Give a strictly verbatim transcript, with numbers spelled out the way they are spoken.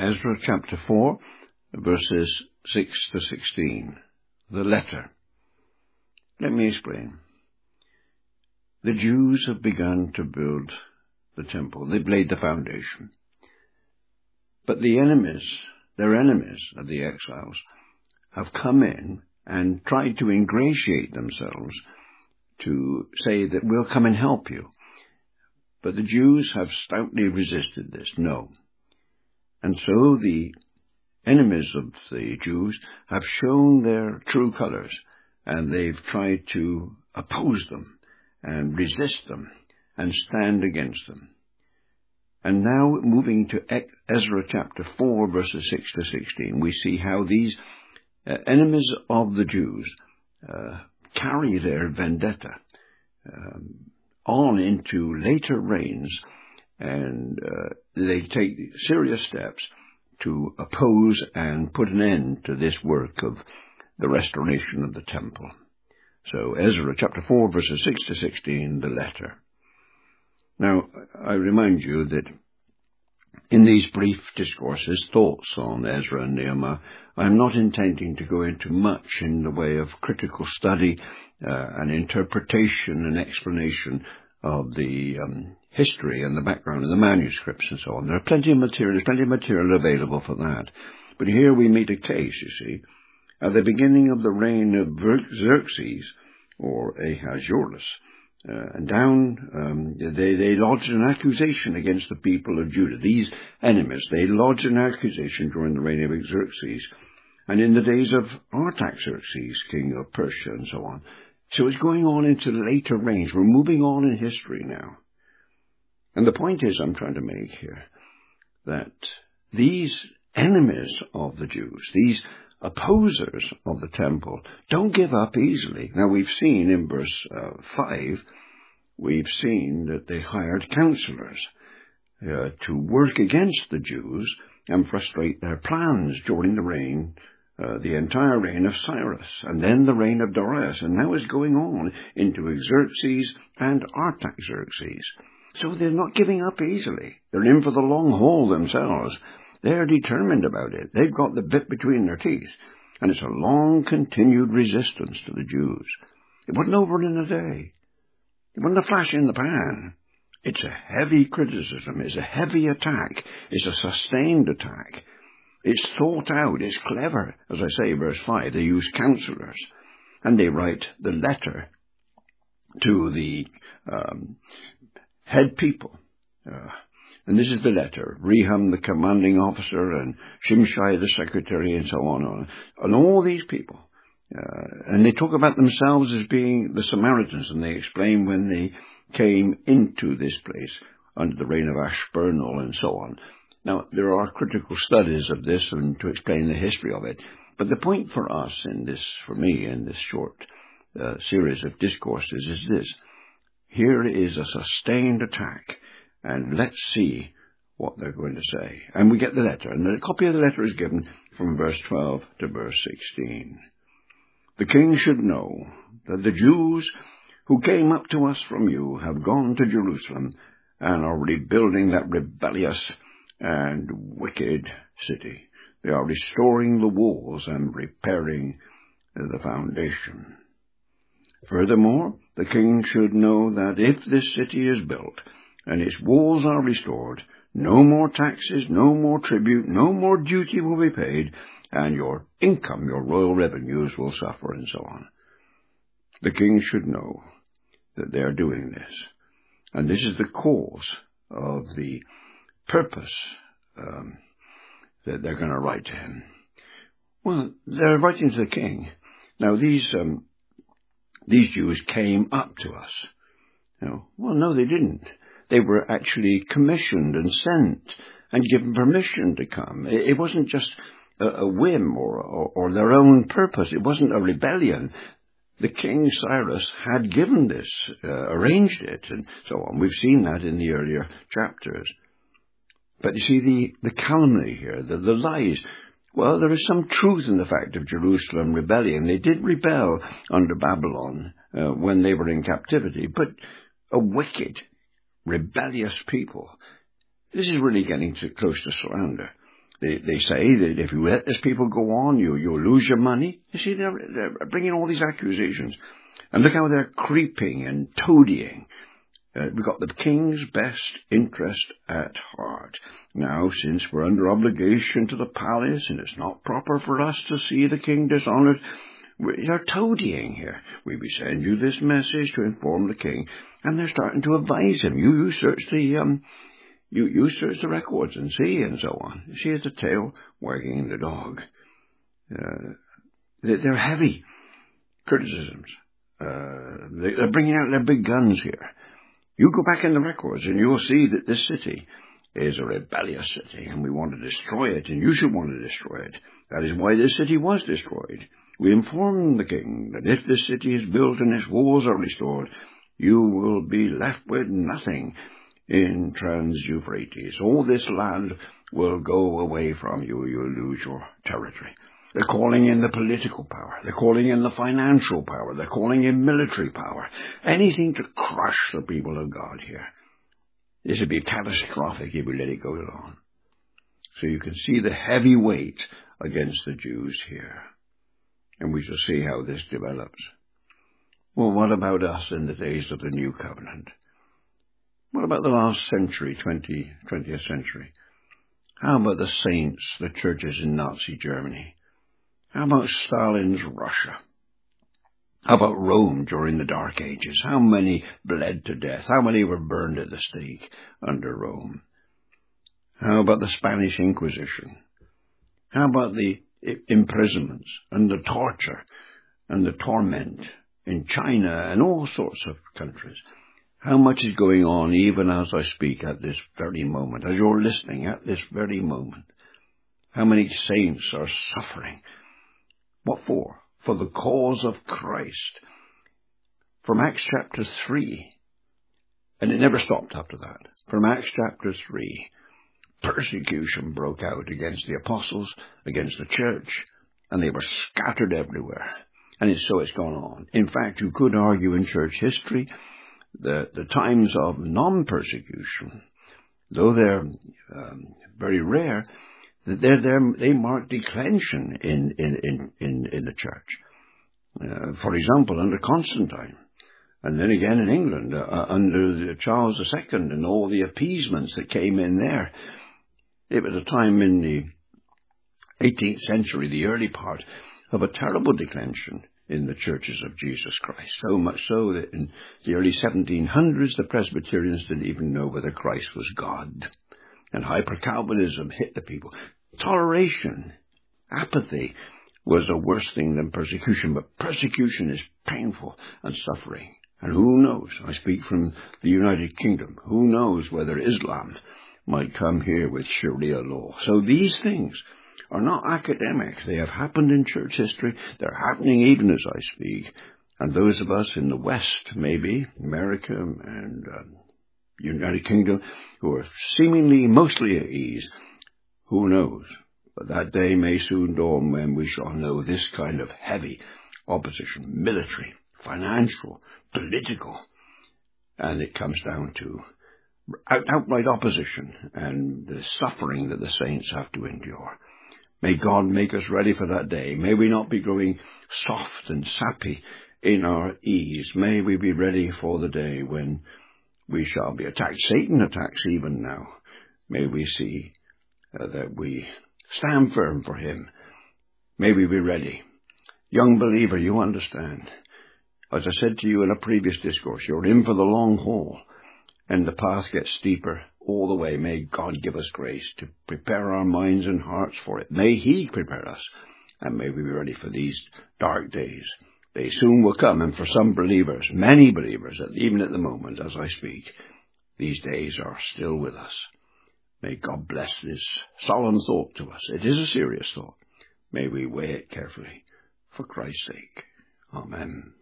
Ezra chapter four, verses six to sixteen. The letter. Let me explain. The Jews have begun to build the temple. They've laid the foundation. But the enemies, their enemies of the exiles, have come in and tried to ingratiate themselves to say that we'll come and help you. But the Jews have stoutly resisted this. No. And so the enemies of the Jews have shown their true colors, and they've tried to oppose them and resist them and stand against them. And now, moving to Ezra chapter four, verses six to sixteen, we see how these uh, enemies of the Jews uh, carry their vendetta um, on into later reigns, and uh, they take serious steps to oppose and put an end to this work of the restoration of the temple. So Ezra chapter four, verses six to sixteen, the letter. Now, I remind you that in these brief discourses, thoughts on Ezra and Nehemiah, I'm not intending to go into much in the way of critical study uh, and interpretation and explanation of the um, history and the background of the manuscripts and so on. There are plenty of material, there's plenty of material available for that. But here we meet a case, you see, at the beginning of the reign of Xerxes, or Ahasuerus, uh, and down, um, they, they lodged an accusation against the people of Judah. These enemies, they lodged an accusation during the reign of Xerxes, and in the days of Artaxerxes, king of Persia, and so on. So it's going on into later reigns. We're moving on in history now. And the point is, I'm trying to make here, that these enemies of the Jews, these opposers of the temple, don't give up easily. Now, we've seen in verse uh, five, we've seen that they hired counselors uh, to work against the Jews and frustrate their plans during the reign, uh, the entire reign of Cyrus, and then the reign of Darius, and now it's going on into Xerxes and Artaxerxes. So they're not giving up easily. They're in for the long haul themselves. They're determined about it. They've got the bit between their teeth. And it's a long continued resistance to the Jews. It wasn't over in a day. It wasn't a flash in the pan. It's a heavy criticism. It's a heavy attack. It's a sustained attack. It's thought out. It's clever. As I say, verse five, they use counselors. And they write the letter to the um, head people. Uh, And this is the letter. Rehum, the commanding officer, and Shimshai, the secretary, and so on. And all these people. Uh, and they talk about themselves as being the Samaritans, and they explain when they came into this place under the reign of Ashburnal and so on. Now, there are critical studies of this and to explain the history of it. But the point for us in this, for me, in this short uh, series of discourses is this. Here is a sustained attack. And let's see what they're going to say. And we get the letter. And a copy of the letter is given from verse twelve to verse sixteen. The king should know that the Jews who came up to us from you have gone to Jerusalem and are rebuilding that rebellious and wicked city. They are restoring the walls and repairing the foundation. Furthermore, the king should know that if this city is built, and its walls are restored, no more taxes, no more tribute, no more duty will be paid, and your income, your royal revenues will suffer, and so on. The king should know that they are doing this. And this is the cause of the purpose um, that they're going to write to him. Well, they're writing to the king. Now, these um, these Jews came up to us. You know, well, no, they didn't. They were actually commissioned and sent and given permission to come. It wasn't just a, a whim or, or, or their own purpose. It wasn't a rebellion. The king Cyrus had given this, uh, arranged it, and so on. We've seen that in the earlier chapters. But you see, the, the calumny here, the, the lies, well, there is some truth in the fact of Jerusalem rebellion. They did rebel under Babylon uh, when they were in captivity, but a wicked, rebellious people. This is really getting too close to slander. They, they say that if you let this people go on, you, you'll lose your money. You see, they're, they're bringing all these accusations. And look how they're creeping and toadying. Uh, we've got the king's best interest at heart. Now, since we're under obligation to the palace, and it's not proper for us to see the king dishonored, they're toadying here. We we send you this message to inform the king, and they're starting to advise him. You, you search the um, you you search the records and see, and so on. You see, it's the tail wagging the dog. Uh, they, they're heavy criticisms. Uh, they, they're bringing out their big guns here. You go back in the records and you'll see that this city is a rebellious city and we want to destroy it, and you should want to destroy it. That is why this city was destroyed. We informed the king that if this city is built and its walls are restored, you will be left with nothing in Trans-Euphrates. All this land will go away from you. You'll lose your territory. They're calling in the political power. They're calling in the financial power. They're calling in military power. Anything to crush the people of God here. This would be catastrophic if we let it go on. So you can see the heavy weight against the Jews here. And we shall see how this develops. Well, what about us in the days of the New Covenant? What about the last century, twentieth century? How about the saints, the churches in Nazi Germany? How about Stalin's Russia? How about Rome during the Dark Ages? How many bled to death? How many were burned at the stake under Rome? How about the Spanish Inquisition? How about the imprisonments and the torture and the torment in China and all sorts of countries? How much is going on even as I speak at this very moment, as you're listening at this very moment? How many saints are suffering? What for? For the cause of Christ. From Acts chapter three, and it never stopped after that. From Acts chapter three, persecution broke out against the apostles, against the church, and they were scattered everywhere. And it's, so it's gone on. In fact, you could argue in church history that the times of non-persecution, though they're um, very rare, that they're, they're, they mark declension in, in, in, in, in the church. Uh, for example, under Constantine, and then again in England, uh, under Charles the Second and all the appeasements that came in there. It was a time in the eighteenth century, the early part, of a terrible declension in the churches of Jesus Christ. So much so that in the early seventeen hundreds, the Presbyterians didn't even know whether Christ was God. And hyper-Calvinism hit the people. Toleration, apathy, was a worse thing than persecution. But persecution is painful and suffering. And who knows? I speak from the United Kingdom. Who knows whether Islam might come here with Sharia law? So these things are not academic. They have happened in church history. They're happening even as I speak. And those of us in the West, maybe, America and um, United Kingdom, who are seemingly mostly at ease, who knows? But that day may soon dawn when we shall know this kind of heavy opposition, military, financial, political, and it comes down to out, outright opposition and the suffering that the saints have to endure. May God make us ready for that day. May we not be growing soft and sappy in our ease. May we be ready for the day when we shall be attacked. Satan attacks even now. May we see uh, that we stand firm for him. May we be ready. Young believer, you understand. As I said to you in a previous discourse, you're in for the long haul, and the path gets steeper all the way. May God give us grace to prepare our minds and hearts for it. May he prepare us, and may we be ready for these dark days. They soon will come, and for some believers, many believers, even at the moment as I speak, these days are still with us. May God bless this solemn thought to us. It is a serious thought. May we weigh it carefully for Christ's sake. Amen.